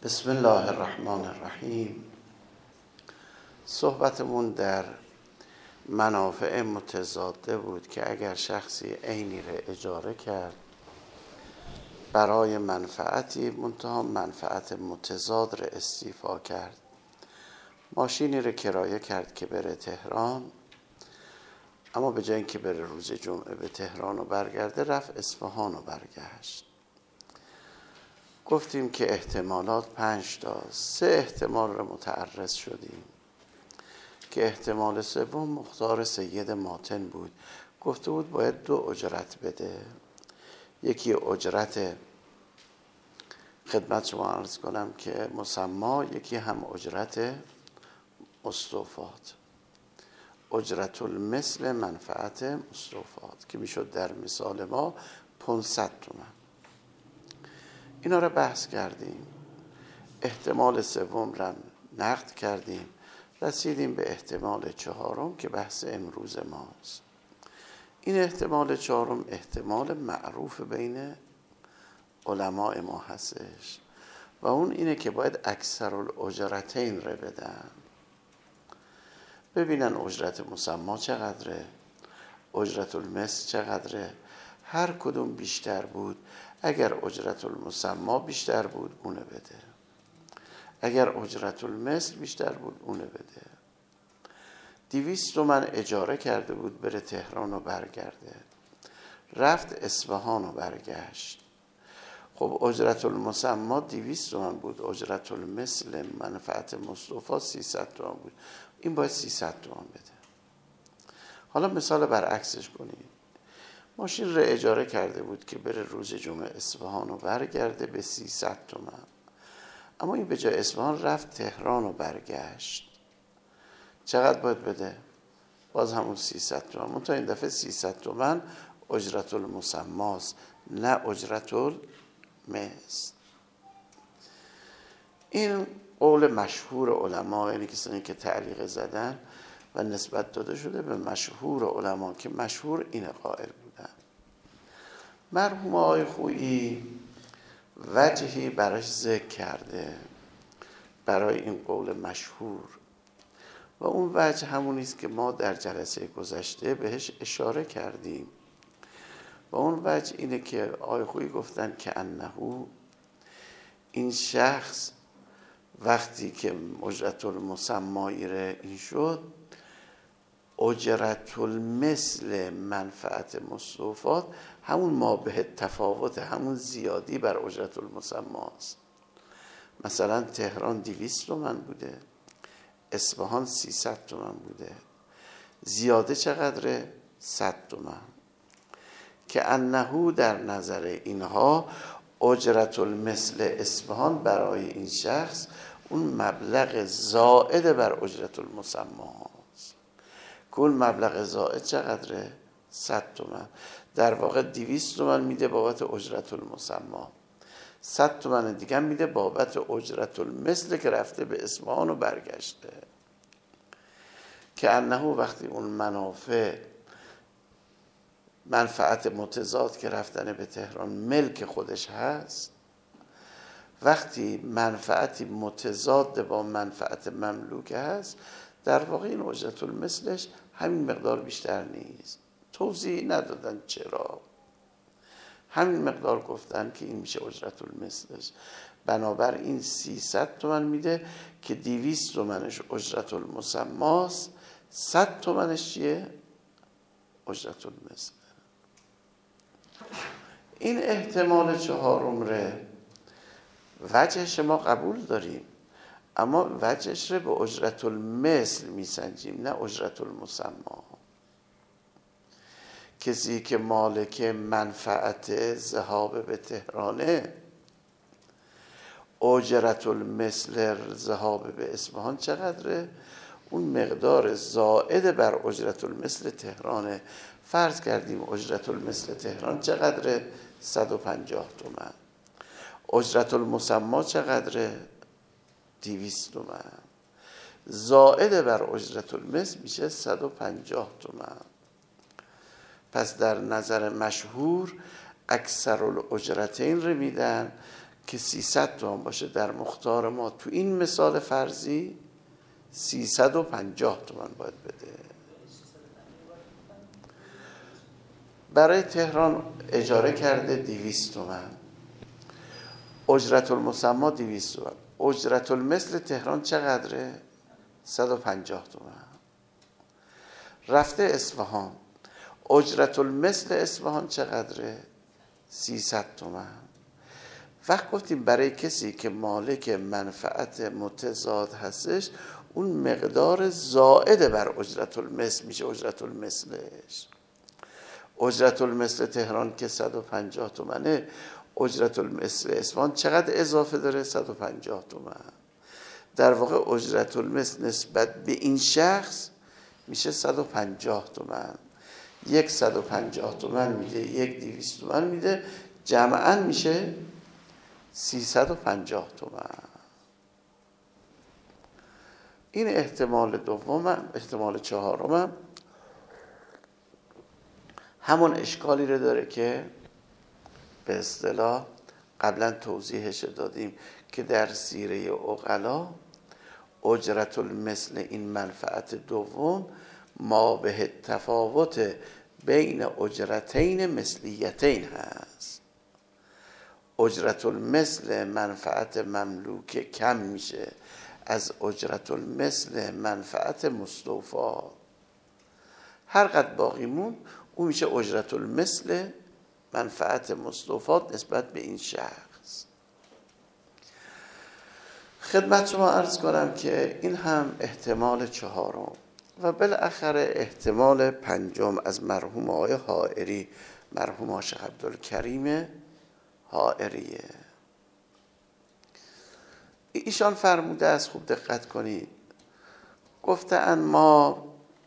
بسم الله الرحمن الرحیم. صحبتمون در منافع متضاده بود که اگر شخصی عینی را اجاره کرد برای منفعتی، منتها منفعت متضاد را استیفا کرد، ماشینی را کرایه کرد که بره تهران، اما به جای اینکه بره روز جمعه به تهران و برگرده، رفت اصفهان و برگشت. گفتیم که احتمالات 5 تا 3 احتمال را متعرض شدیم که احتمال سوم مختار سید ماتن بود. گفته بود باید 2 اجرت بده، یکی اجرت خدمت شما عرض کنم که مسما، یکی هم اجرت مستوفات، اجرت المثل منفعت مستوفات که میشد در مثال ما 500 تومان. اینا را بحث کردیم. احتمال سوم را نقد کردیم، رسیدیم به احتمال 4 که بحث امروز ماست. این احتمال 4 احتمال معروف بین علماء ما هستش و اون اینه که باید اکثر الاجرتین را بدن، ببینن اجرت مسما چقدره، اجرت المثل چقدره، هر کدوم بیشتر بود. اگر اجرت المسما بیشتر بود اونه بده، اگر اجرت المثل بیشتر بود اونه بده. 200 تومن اجاره کرده بود بره تهران و برگرده، رفت اصفهان و برگشت. خب اجرت المسما 200 تومن بود، اجرت المثل منفعت مستوفا 300 تومن بود، این باید 300 تومن بده. حالا مثال برعکسش کنید. ماشین را اجاره کرده بود که بره روز جمعه اصفهان و برگرده به 300 تومن، اما این به جای اصفهان رفت تهران و برگشت. چقدر باید بده؟ باز همون 300 تومن، منتها این دفعه 300 تومن اجرت المسماست نه اجرت المثل. این قول مشهور علما، یعنی کسانی که تعلیق زدن و نسبت داده شده به مشهور علما که مشهور این قائل بودن. مرحوم آقای خویی وجهی براش ذکر کرده برای این قول مشهور و اون وجه همونیست که ما در جلسه گذشته بهش اشاره کردیم و اون وجه اینه که آقای خویی گفتن که انهو، این شخص وقتی که اجرت المسمایی را این شد، اجرت المثل منفعت مستوفات همون ما به تفاوت، همون زیادی بر اجرت المسماست. مثلا تهران 200 تومن بوده، اصفهان 300 تومن بوده، زیاده چقدره؟ 100 تومن. که انهو در نظر اینها اجرت المثل اصفهان برای این شخص اون مبلغ زائد بر اجرت المسماست. کل مبلغ زائد چقدره؟ 100 تومن. در واقع 200 تومن میده بابت اجرت المسما، 100 تومن دیگه میده بابت اجرت المثل که رفته به اصفهان و برگشته. که انه وقتی اون منفعت متضاد که رفتن به تهران ملک خودش هست، وقتی منفعتی متضاد با منفعت مملوک هست، در واقع این اجرت المثلش همین مقدار بیشتر نیست. توضیح ندادن چرا، همین مقدار گفتن که این میشه اجرت المثلش. بنابراین 300 تومن میده که 200 تومنش اجرت المسماست، 100 تومنش چیه؟ اجرت المثل. این احتمال 4 ره وجهش ما قبول داریم، اما وجهش رو به اجرت المثل میسنجیم نه اجرت المسما. کسی که مالک منفعت ذهاب به تهرانه، اجرت المثل ذهاب به اصفهان چقدره؟ اون مقدار زائد بر اجرت المثل تهرانه. فرض کردیم اجرت المثل تهران چقدره؟ 150 تومن. اجرت المسما چقدره؟ 200 تومن. زائد بر اجرت المثل میشه 150 تومن. پس در نظر مشهور اکثر الاجرتین رو میدن که 300 تومان باشه در مختار ما تو این مثال فرضی 350 تومان باید بده. برای تهران اجاره کرده 200 تومان، اجرت المسمی 200 تومان. اجرت المثل تهران چقدره؟ 150 تومان. رفته اصفهان، اجرت المثل اصفهان چقدره؟ 300 تومان. وقت گفتیم برای کسی که مالک منفعت متضاد هستش اون مقدار زائد بر اجرت المثل میشه اجرت المثلش. اجرت المثل تهران که 150 تومنه، اجرت المثل اصفهان چقدر اضافه داره؟ 150 تومن. در واقع اجرت المثل نسبت به این شخص میشه 150 تومن. یک 150 تومن میده، یک 200 تومن میده، جمعاً میشه 350 تومن. این احتمال دومم. احتمال چهارمم همون اشکالی رو داره که به اصطلاح قبلا توضیحش دادیم که در سیره عقلا اجرت المثل این منفعت دوم ما به تفاوت بین اجرتین مثلیتین هست. اجرت المثل منفعت مملوک کم میشه از اجرت المثل منفعت مستوفا. هر قد باقی مون اون میشه اجرت المثل منفعت مستوفات نسبت به این شخص. خدمت شما عرض کنم که این هم احتمال چهارم و بالاخره احتمال پنجم از مرحوم آقای حائری، مرحوم شیخ عبدالکریم حائریه. ایشان فرموده است، خوب دقت کنید، گفتن ما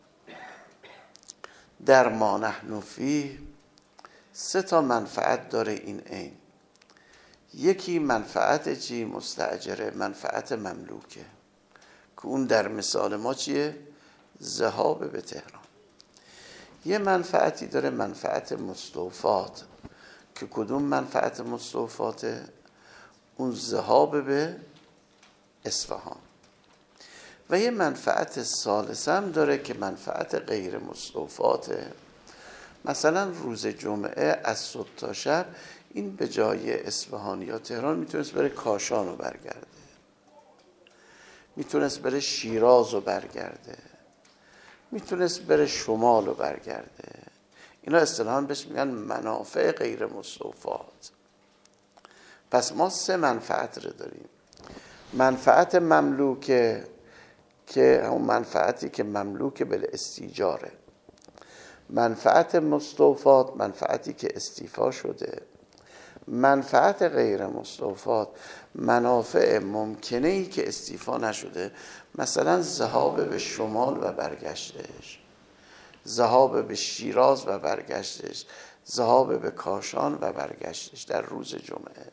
در ما نحن فیه 3 منفعت داره این عین. یکی منفعت چی؟ مستاجره، منفعت مملوکه که اون در مثال ما چیه؟ ذهاب به تهران. یه منفعتی داره منفعت مستوفات که کدوم منفعت مستوفاته؟ اون ذهاب به اصفهان. و یه منفعت ثالث هم داره که منفعت غیر مستوفاته. مثلا روز جمعه از صبح تا شب این به جای اصفهان یا تهران میتونست بره کاشان رو برگرده، میتونست بره شیراز رو برگرده، میتونست بره شمال رو برگرده. اینا اصطلاحاً بهش میگن منافع غیر مستوفات. پس ما 3 منفعت رو داریم. منفعت مملوکه که همون منفعتی که مملوک به استیجاره، منفعت مستوفات منفعتی که استیفا شده، منفعت غیر مستوفات منافع ممکنه‌ای که استیفا نشده، مثلا ذهاب به شمال و برگشتش، ذهاب به شیراز و برگشتش، ذهاب به کاشان و برگشتش در روز جمعه.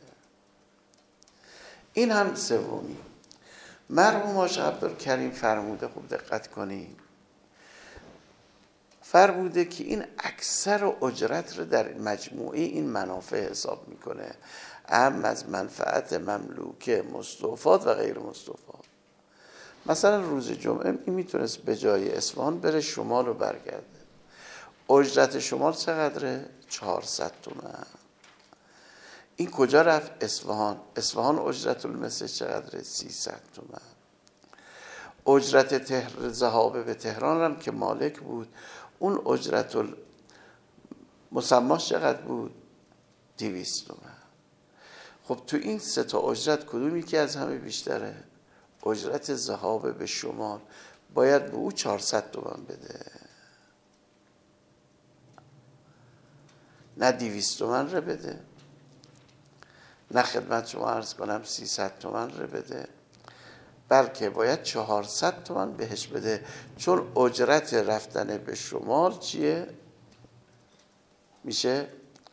این هم سومی. مرحوم شیخ عبدالکریم فرموده، خوب دقت کنید، فرموده که این اکثر اجرت رو در مجموعه این منافع حساب میکنه، اهم از منفعت مملوکه مستوفات و غیر مستوفات. مثلا روز جمعه این میتونست به جای اصفهان بره شمال و برگرده. اجرت شمال چقدره؟ 400 تومان. این کجا رفت؟ اصفهان. اصفهان اجرت المثل چقدره؟ 300 تومان. اجرت ذهاب به تهران هم که مالک بود، اون اجرت المسماش چقدر بود؟ 200 تومان. خب تو این 3 تا اجرت کدومی که از همه بیشتره؟ اجرت ذهاب به شمال باید به او 400 تومان بده، نه 200 تومان رو بده، نه خدمت شما عرض کنم 300 تومان رو بده، بلکه باید 400 تومان بهش بده، چون اجرت رفتن به شمال چیه؟ میشه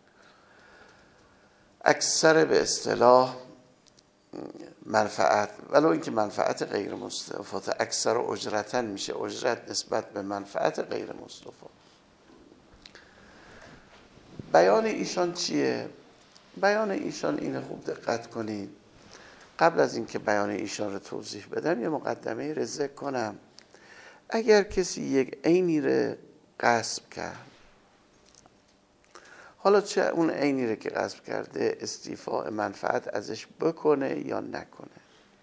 اکثر به اصطلاح منفعت، ولو اینکه منفعت غیر مستوفات اکثر اجرتن میشه اجرت نسبت به منفعت غیر مستوفات. بیان ایشان چیه؟ بیان ایشان اینه، خوب دقت کنید. قبل از اینکه بیان ایشان رو توضیح بدم یه مقدمه رو ذکر کنم. اگر کسی یک عینی رو غصب کرد، حالا چه اون عینی رو که غصب کرده استیفاء منفعت ازش بکنه یا نکنه،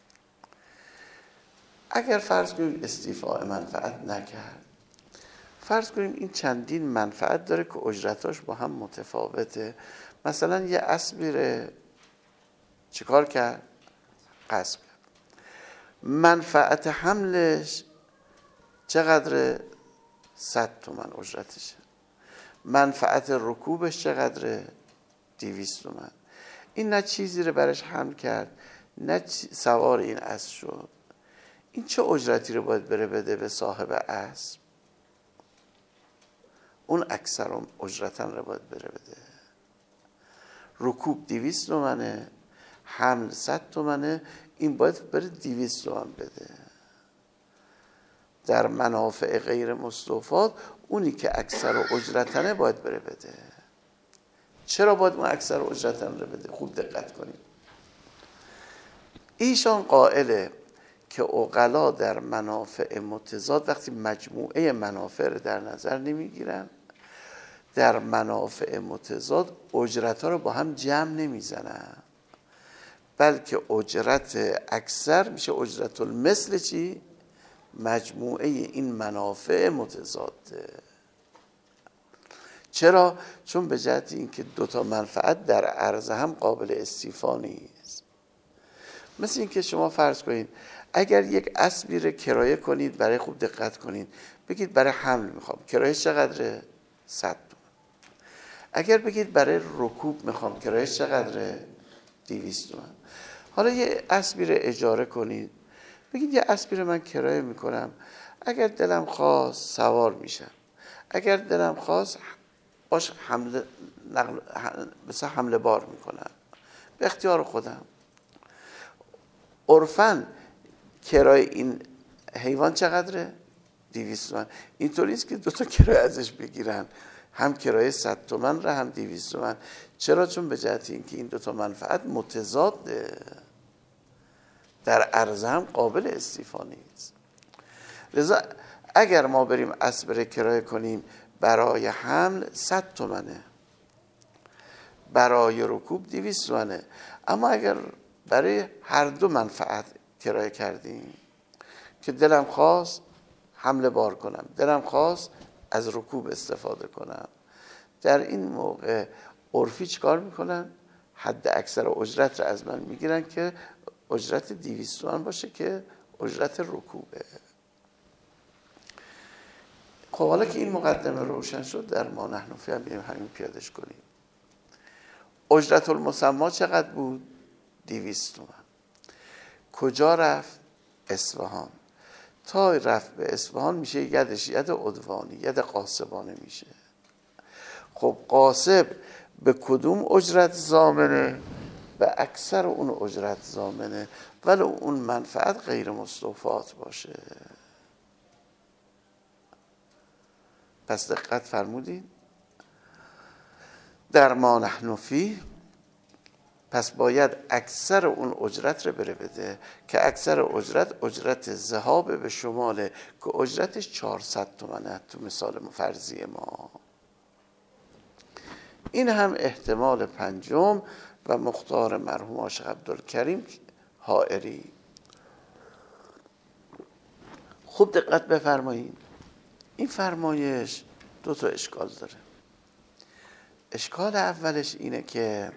اگر فرض کنیم استیفاء منفعت نکرد، فرض کنیم این چندین منفعت داره که اجرتاش با هم متفاوته. مثلا یه اسبی رو چیکار کرد؟ غصب کرد. منفعت حملش چقدره؟ 100 تومن اجرتشه. منفعت رکوبش چقدره؟ 200 تومن. این نه چیزی رو برش حمل کرد نه سوار این اسب شد. این چه اجرتی رو باید بره بده به صاحب اسب؟ اون اکثر اجرتن رو باید بره بده. رکوب 200 تومنه، حمل 100 تومنه، این باید بره 200 تومن بده. در منافع غیر مستوفات اونی که اکثر اجرتنه باید بره بده. چرا باید اون اکثر اجرتن رو بده؟ خوب دقت کنید. ایشان قائله که عقلا در منافع متضاد وقتی مجموعه منافع رو در نظر نمیگیرن، در منافع متضاد اجرت ها رو با هم جمع نمیزنن، بلکه اجرت اکثر میشه اجرت المثل چی؟ مجموعه این منافع متضاده. چرا؟ چون به جهت اینکه دوتا منفعت در عرض هم قابل استیفا نیست. مثل اینکه شما فرض کنید اگر یک اسبی رو کرایه کنید، برای خوب دقت کنید، بگید برای حمل میخوام، کرایهش چقدره؟ 100 تومن. اگر بگید برای رکوب میخوام، کرایهش چقدره؟ 200 تومن. حالا یه اسبی رو اجاره کنید، بگید یه اسبی رو من کرایه میکنم، اگر دلم خواست سوار میشم، اگر دلم خواست باش مثلا حمله بار میکنم، به اختیار خودم. عرفاً کرایه این حیوان چقدره؟ 200 تومن. اینطوری است که دوتا کرایه ازش بگیرن، هم کرایه 100 تومن را هم 200 تومن. چرا؟ چون به جهت اینکه این دوتا منفعت متضاده، در عرض هم قابل استیفا نیست. لذا اگر ما بریم اسب را کرایه کنیم برای حمل 100 تومنه، برای رکوب 200 تومنه، اما اگر برای هر دو منفعت کرایه کردیم که دلم خواست حمله بار کنم، دلم خواست از رکوب استفاده کنم، در این موقع عرفی چیکار میکنن؟ حد اکثر اجرت را از من میگیرن که اجرت 200 تومن باشه که اجرت رکوبه. خب حالا که این مقدمه روشن شد، در ما نحن فی هم بیایم همین پیادش کنیم. اجرت المسما چقدر بود؟ 200 تومن. کجا رفت؟ اصفهان. تا رفت به اصفهان میشه یدش ید عدوانی، ید قاسبانه میشه. خب قاسب به کدوم اجرت ضامنه؟ به اکثر اون اجرت ضامنه، ولی اون منفعت غیر مستوفات باشه. پس دقت فرمودین؟ در ما نحن فی، پس باید اکثر اون اجرت رو بره بده که اکثر اجرت اجرت ذهاب به شماله که اجرتش 400 تومنه تو مثال فرضی ما. این هم احتمال پنجم و مختار مرحوم عاشق عبدالکریم حائری. خوب دقت بفرمایید، این فرمایش دو تا اشکال داره. اشکال اولش اینه که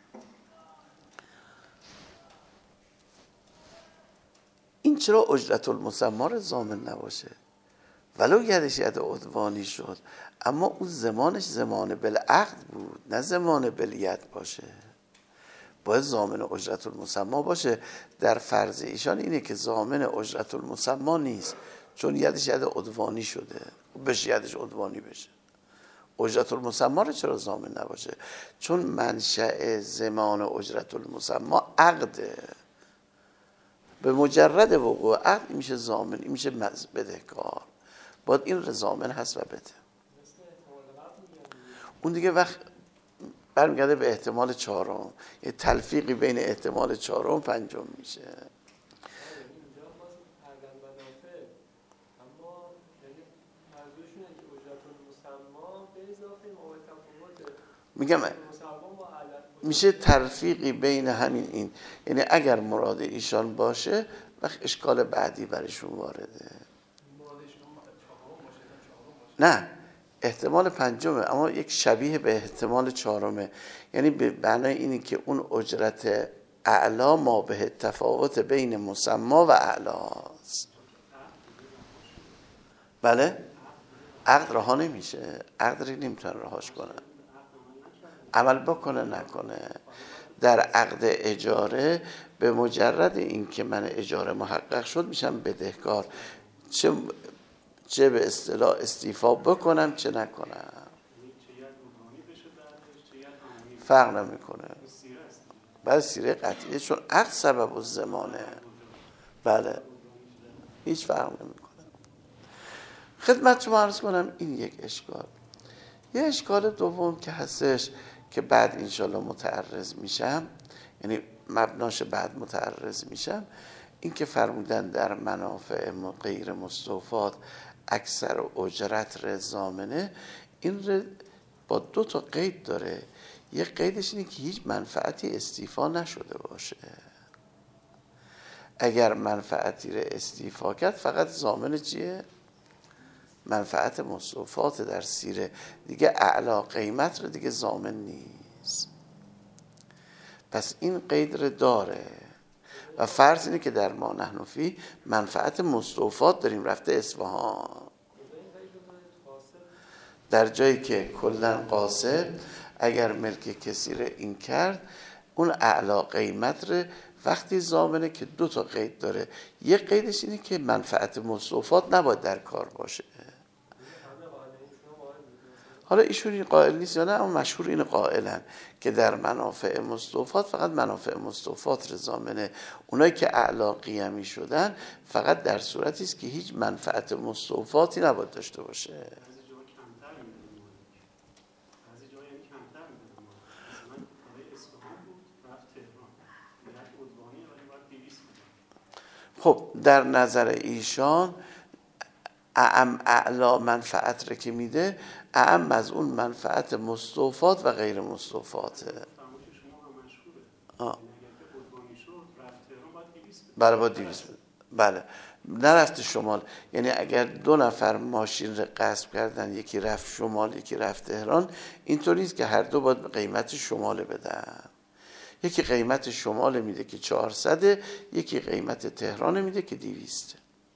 این چرا اجرت المسما رو ضامن نباشه؟ ولو یدش ید عدوانی شد، اما اون زمانش زمان بالعقد بود، نه زمان بالید باشه. باید ضامن اجرت المسما باشه. در فرض ایشان اینه که ضامن اجرت المسما نیست، چون یدش ید عدوانی شده، بشه یدش عدوانی بشه. اجرت المسما رو چرا ضامن نباشه؟ چون منشأ زمان اجرت المسما عقده. به مجرد وقوع عقد میشه ضامن، میشه بدهکار. باید این ضامن هست و بده. اون دیگه وقت برمیگرده به احتمال چهارم، یه تلفیقی بین احتمال چهارم و پنجم میشه. میگم میشه تلفیقی بین همین این، یعنی اگر مراد ایشان باشه وقت اشکال بعدی برایشون وارده. نه احتمال پنجمه اما یک شبیه به احتمال چهارمه، یعنی به معنای اینی که اون اجرت اعلا ما به تفاوت بین مسمی و اعلاست. بله عقد رها نمیشه، عقد رو نمیتونه رهاش کنه، عمل بکنه نکنه. در عقد اجاره به مجرد این که من اجاره محقق شد میشم بدهکار، چه به اصطلاح استیفا بکنم چه نکنم فرق نمیکنه. بله سیره قطعیه، چون عقد سبب الزمانه. بله هیچ فرق نمیکنه. خدمت شما عرض کنم این یک اشکال. یه اشکال دوم که هستش که بعد انشالله متعرض میشم، یعنی مبناش بعد متعرض میشم، این که فرمودن در منافع غیر مستوفات اکثر اجرت رضامنه، این با دو تا قید داره. یه قیدش اینه که هیچ منفعتی استیفا نشده باشه. اگر منفعتی رو استیفا کرد فقط ضامن چیه؟ منفعت مستوفات در سیره، دیگه اعلا قیمت رو دیگه ضامن نیست. پس این قید رو داره و فرض اینه که در ما نحن فی منفعت مستوفات داریم، رفته اصفهان در جایی که کلن قاصد اگر ملک کسی رو این کرد اون اعلا قیمت رو وقتی ضامنه که دو تا قید داره. یک قیدش اینه که منفعت مستوفات نباید در کار باشه. حالا ایشون این قائل نیست یا نه، اما مشهور این قائلن که در منافع مستوفات فقط منافع مستوفات رضامنه. اونایی که اعلا قیمی شدن فقط در صورتی است که هیچ منفعت مستوفاتی نباید داشته باشه. خب در نظر ایشان اعلا منفعت رو که میده اعم از اون منفعت مستوفات و غیر مستوفاته. بله با 200. بله نرفت شمال، یعنی اگر 2 نفر ماشین رو غصب کردن، یکی رفت شمال یکی رفت تهران، اینطوری نیست که هر دو باید قیمت شمال بدن. یکی قیمت شمال میده که 400، یکی قیمت تهران میده که 200.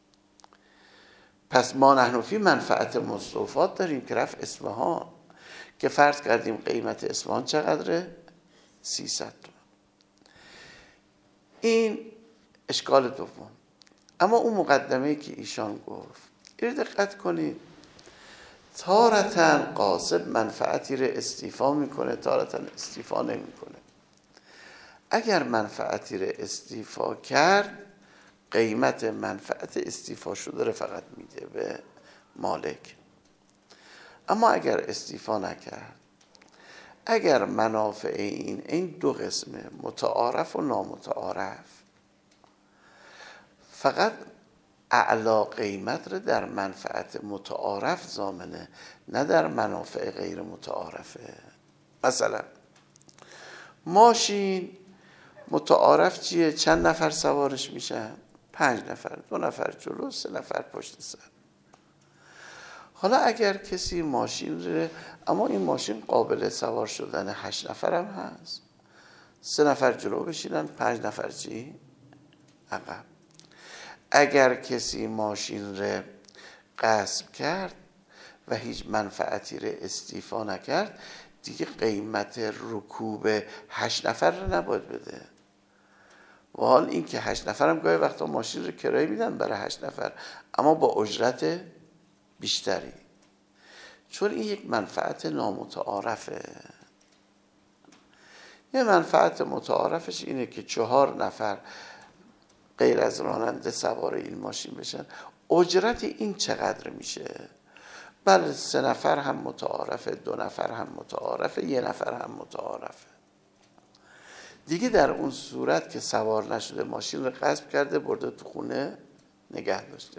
پس ما نحن فی منفعت مستوفات داریم که رفت اصفهان، که فرض کردیم قیمت اصفهان چقدره؟ 300. این اشکال دوم. اما اون مقدمه‌ای که ایشان گفت این دقت کنید، تارتاً قاصد منفعتی رو استیفا میکنه، تارتاً استیفا نمیکنه. اگر منفعتی رو استیفا کرد قیمت منفعت استیفا شده رو فقط میده به مالک. اما اگر استیفا نکرد، اگر منافع این دو قسمه متعارف و نامتعارف، فقط اعلا قیمت رو در منفعت متعارف ضامنه، نه در منافع غیر متعارفه. مثلا ماشین متعارف چیه؟ چند نفر سوارش میشن؟ 5 نفر، 2 نفر جلو، 3 نفر پشت سر. حالا اگر کسی ماشین ره، اما این ماشین قابل سوار شدن 8 نفر هم هست، 3 نفر جلو بشینن، 5 نفر چی؟ عقب. اگر کسی ماشین ره غصب کرد و هیچ منفعتی ره استیفا نکرد، دیگه قیمت رکوب 8 نفر رو نباید بده. و حال این که 8 نفر هم گاهی وقتا ماشین رو کرایه میدن برای 8 نفر، اما با اجرت بیشتری، چون این یک منفعت نامتعارفه. یه منفعت متعارفش اینه که 4 نفر غیر از راننده سوار این ماشین بشن. اجرت این چقدر میشه؟ بله 3 نفر هم متعارفه، 2 نفر هم متعارفه، 1 نفر هم متعارفه. دیگه در اون صورت که سوار نشده ماشین رو غصب کرده برده تو خونه نگه داشته،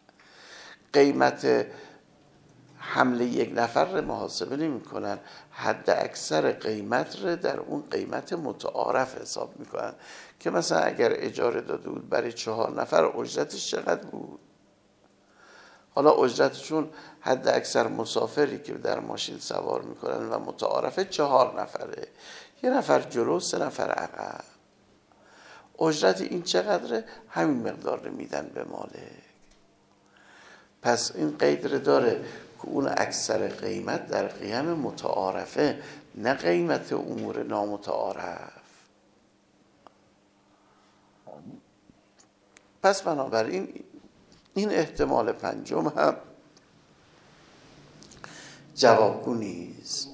قیمت حمله 1 نفر رو محاسبه نمی کنن، حد اکثر قیمت رو در اون قیمت متعارف حساب میکنن که مثلا اگر اجاره داده بود برای 4 نفر اجرتش چقدر بود. حالا اجرتشون حد اکثر مسافری که در ماشین سوار میکنن و متعارفه 4 نفره، 1 نفر جلو 3 نفر عقب. اجرت این چقدره؟ همین مقدار رو میدن به مالک. پس این قید رو داره که اون اکثر قیمت در قیم متعارفه، نه قیمت امور نامتعارف. پس بنابراین این احتمال 5 هم جوابگو نیست.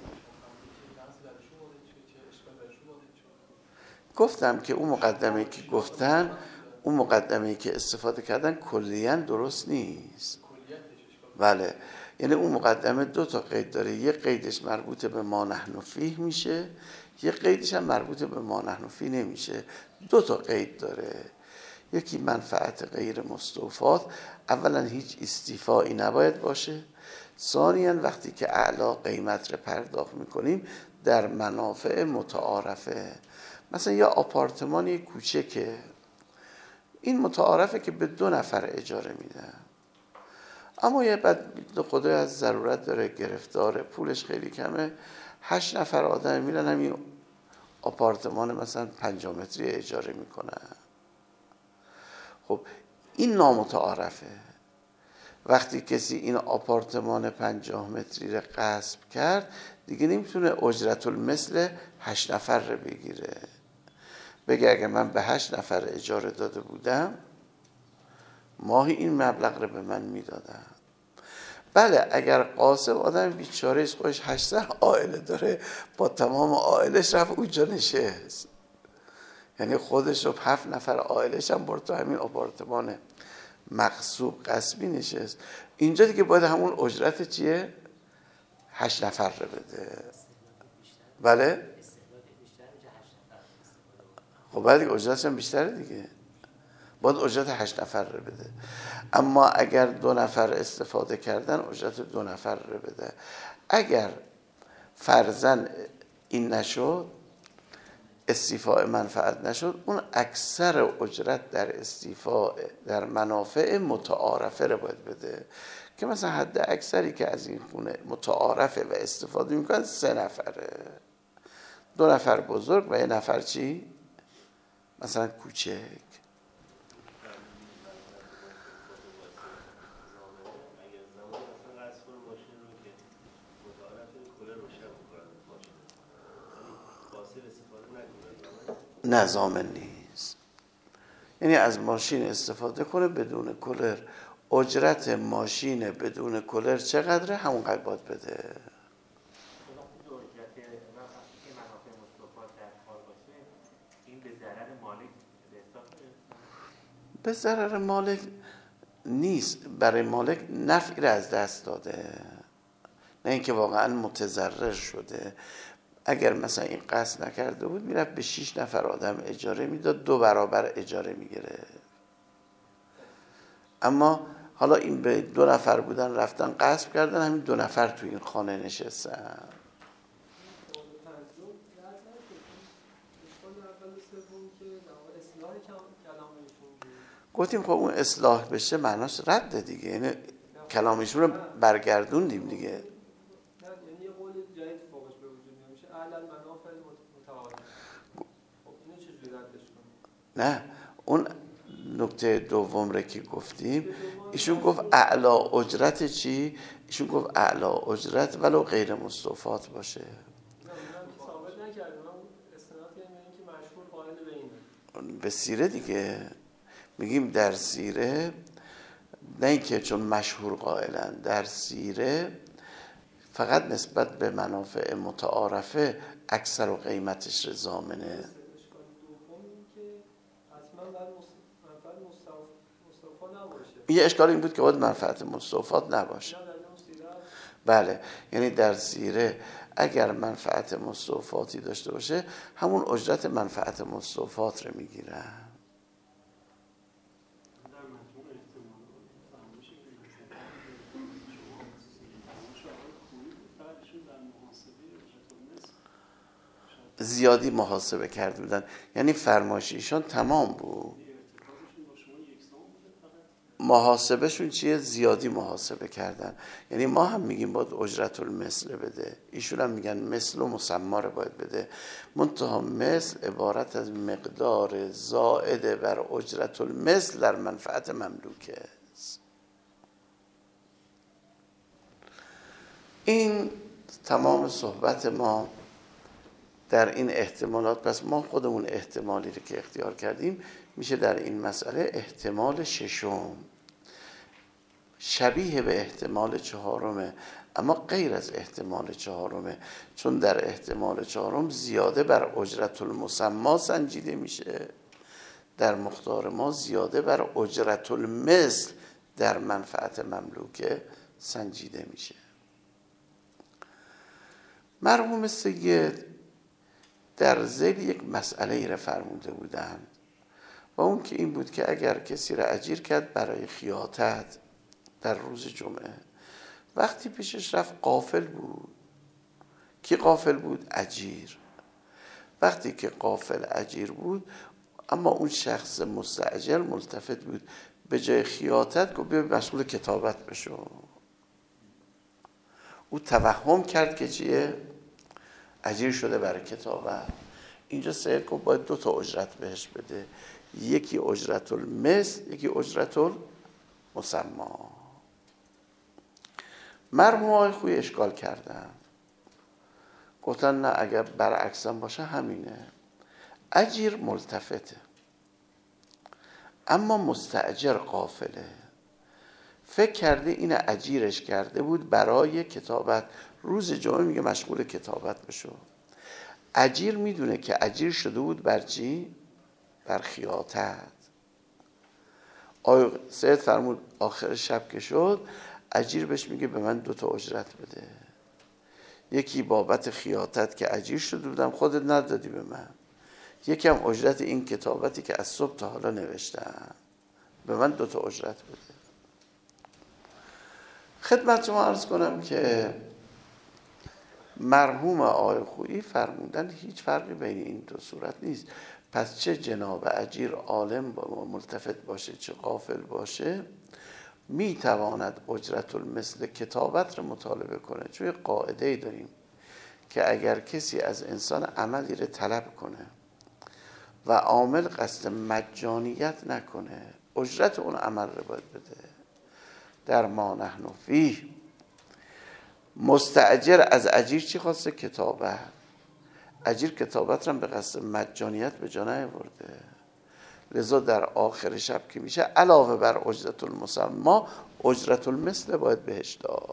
گفتم که اون مقدمه که گفتن، اون مقدمه که استفاده کردن کلیاً درست نیست. بله، یعنی اون مقدمه 2 تا قید داره، یه قیدش مربوط به ما نحن فیه میشه، یه قیدش هم مربوط به ما نحن فیه نمیشه. 2 تا قید داره. یکی منفعت غیر مستوفات، اولا هیچ استیفایی نباید باشه، ثانیاً وقتی که اعلا قیمت رو پرداخت میکنیم در منافع متعارفه. مثلا یا آپارتمانی کوچکه، این متعارفه که به 2 نفر اجاره میدن، اما یه بعد خدای از ضرورت داره، گرفتاره، پولش خیلی کمه، 8 نفر آدم میرن همین آپارتمان مثلا 50 متری اجاره میکنن. خب این نامتعارفه. وقتی کسی این آپارتمان 50 متری رو غصب کرد دیگه نمیتونه اجرت المثل 8 نفر رو بگیره، بگه اگه من به 8 نفر اجاره داده بودم ماهی این مبلغ رو به من میدادم. بله اگر قاسم آدم بیچاره است، خودش 8 عائله داره، با تمام عائلش رفت اونجا نشست، یعنی خودش رو 7 نفر عائلش هم برد تو همین آپارتمان مغصوب غصبی نشست، اینجا دیگه باید همون اجرت چیه؟ 8 نفر رو بده. بله؟ خب بعد دیگه اجرتش هم بیشتره دیگه، باید اجرت 8 نفر رو بده. اما اگر 2 نفر استفاده کردن اجرت 2 نفر رو بده. اگر فرضاً این نشد، استیفاء منفعت نشد، اون اکثر اجرت در استیفاء در منافع متعارفه رو باید بده، که مثلا حد اکثری که از این خونه متعارفه و استفاده میکنن 3 نفره، 2 نفر بزرگ و 1 نفر چی؟ مثلا کوچک. نه ضامن نیست، یعنی از ماشین استفاده کنه بدون کولر، اجرت ماشین بدون کولر چقدره؟ همونقدر باید بده. به ضرر مالک نیست، برای مالک نفعی را از دست داده، نه اینکه واقعا متضرر شده. اگر مثلا این قصد نکرده بود میرفت به 6 نفر آدم اجاره میداد، 2 برابر اجاره میگیره. اما حالا این به 2 نفر بودن رفتن قصد کردن، همین 2 نفر تو این خانه نشستن. گفتیم خب اون اصلاح بشه معناش رد دیگه، یعنی کلامشون رو برگردوندیم دیگه. یعنی یه قول جدید فوقش به وجود میشه، اعلی المنافع متعارف. خب اینو چجوری ردش کنیم؟ نه اون نکته دوم رو که گفتیم، ایشون گفت اعلی اجرت چی؟ ایشون گفت اعلی اجرت ولو غیر مستوفات باشه. نه من ثابت نکردم، من استناد کردم که مشهور قائل به اینه. به سیره دیگه میگیم در سیره، نه اینکه چون مشهور قائلن، در سیره فقط نسبت به منافع متعارفه اکثر و قیمتش ضامنه. یه اشکال این بود که باید منفعت مستوفات نباشه. بله، یعنی در زیره اگر منفعت مستوفاتی داشته باشه همون اجرت منفعت مستوفات رو میگیرن. زیادی محاسبه کرده بودن، یعنی فرمایشیشان تمام بود. محاسبهشون چیه؟ زیادی محاسبه کردن. یعنی ما هم میگیم باید اجرت المثل بده، ایشون هم میگن مثل و مسما رو باید بده. منتها مثل عبارت از مقدار زائد بر اجرت المثل در منفعت مملوکه است. این تمام صحبت ما در این احتمالات. پس ما خودمون احتمالی رو که اختیار کردیم میشه در این مسئله احتمال ششم، شبیه به احتمال چهارمه اما غیر از احتمال چهارمه، چون در احتمال چهارم زیاده بر اجرت المسما سنجیده میشه، در مقدار ما زیاده بر اجرت المثل در منفعت مملوکه سنجیده میشه. مرحوم سید در ذیل یک مسئله ای را فرموده بودند و اون که این بود که اگر کسی را اجیر کرد برای خیاطت در روز جمعه، وقتی پیشش رفت غافل بود. کی غافل بود؟ اجیر. وقتی که غافل اجیر بود، اما اون شخص مستاجر ملتفت بود، به جای خیاطت گفت بیا مشغول کتابت بشو. او توهم کرد که چیه؟ اجیر شده برای کتابت. اینجا سید گفت باید 2 تا اجرت بهش بده، یکی اجرت المثل، یکی اجرت المسما. مرحوم آقای خویی اشکال کردن، گفتن نه، اگر برعکسم باشه همینه، اجیر ملتفته اما مستاجر غافله، فکر کرده این اجیرش کرده بود برای کتابت، روز جمعه میگه مشغول کتابت بشو. اجیر میدونه که اجیر شده بود بر چی؟ بر خیاطت. آقای سید فرمود آخر شب که شد، اجیر بهش میگه به من 2 تا اجرت بده، یکی بابت خیاطت که اجیر شده بودم خودت ندادی به من، یکی هم اجرت این کتابتی که از صبح تا حالا نوشتم، به من 2 تا اجرت بده. خدمت شما عرض کنم که مرحوم آقای خویی فرمودن هیچ فرقی بین این 2 صورت نیست. پس چه جناب اجیر عالم با ملتفت باشه چه غافل باشه، میتواند اجرت المثل کتابت رو مطالبه کنه. چون قاعده‌ای داریم که اگر کسی از انسان عملی رو طلب کنه و عامل قصد مجانیت نکنه، اجرت اون عمل رو باید بده. در ما نحن فیه، مستاجر از اجیر چی خواسته؟ کتابت. اجیر کتابت رو به قصد مجانیت به جا نیاورده، لذا در آخر شب که میشه علاوه بر اجرت المسما اجرت المثل باید بهش داد.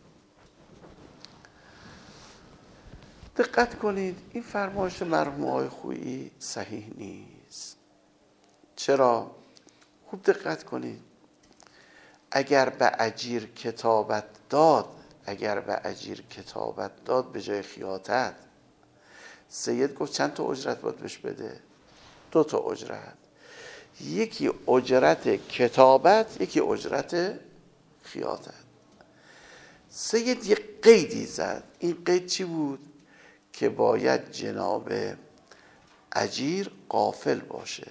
دقت کنید، این فرمایش مرحوم آقای خویی صحیح نیست. چرا؟ خوب دقت کنید، اگر به اجیر کتابت داد، به جای خیاطت، سید گفت چند تا اجرت باید بهش بده؟ 2 تا اجرت، یکی اجرت کتابت، یکی اجرت خیاطت. سید یک قیدی زد. این قید چی بود؟ که باید جناب اجیر غافل باشه،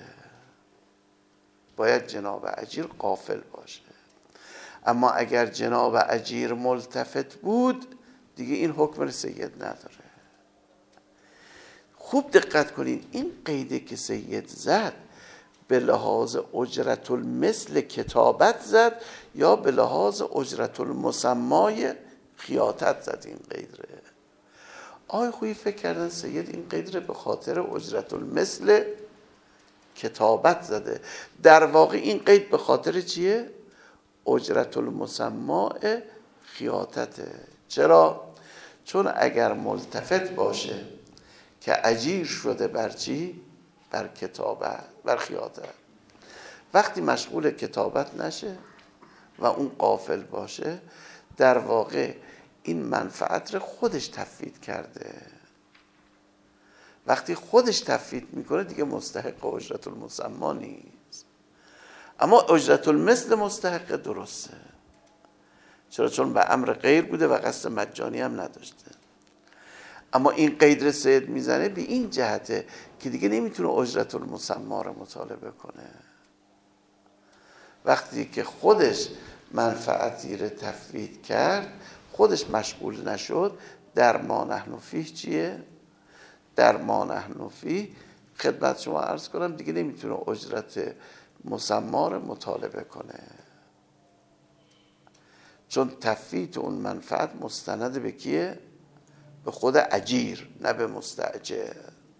اما اگر جناب اجیر ملتفت بود دیگه این حکم سید نداره. خوب دقت کنید، این قیده که سید زد به لحاظ اجرت المثل کتابت زد یا به لحاظ اجرت المسمای خیاطت زد این قید ره؟ آقای خویی فکر کردن سید این قید ره به خاطر اجرت المثل کتابت زده، در واقع این قید به خاطر چیه؟ اجرت المسماء خیاطته. چرا؟ چون اگر ملتفت باشه که اجیر شده بر چی؟ بر کتابت، بر خیاطت، وقتی مشغول کتابت نشه و اون غافل باشه، در واقع این منفعت رو خودش تفویض کرده. وقتی خودش تفویض میکنه دیگه مستحق اجرت المسمی نیست. اما اجرت المثل مستحق درسته. چرا؟ چون به امر غیر بوده و قصد مجانی هم نداشته. اما این قید سید میزنه به این جهته که دیگه نمیتونه اجرت المسمی رو مطالبه کنه. وقتی که خودش منفعتی رو تفویض کرد، خودش مشغول نشد، در ما نحن فیه چیه؟ در ما نحن فیه خدمت شما عرض کنم دیگه نمیتونه اجرت مسمی رو مطالبه کنه، چون تفویض اون منفعت مستند به کیه؟ به خود اجیر، نه به مستاجر.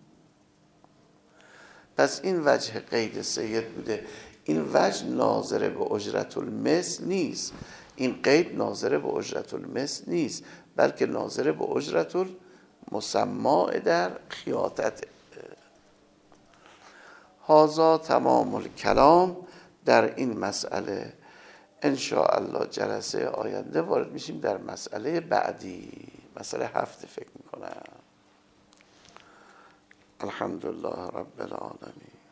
پس این وجه قید سید بوده. این وجه ناظر به اجرت المثل نیست. این قید ناظر به اجرت المثل نیست، بلکه ناظر به اجرت المسمی در خیاطت. هذا تمام الکلام در این مسئله. ان شاء الله جلسه آینده وارد میشیم در مسئله بعدی، مسئله 7 فکر میکنم. الحمدلله رب العالمین.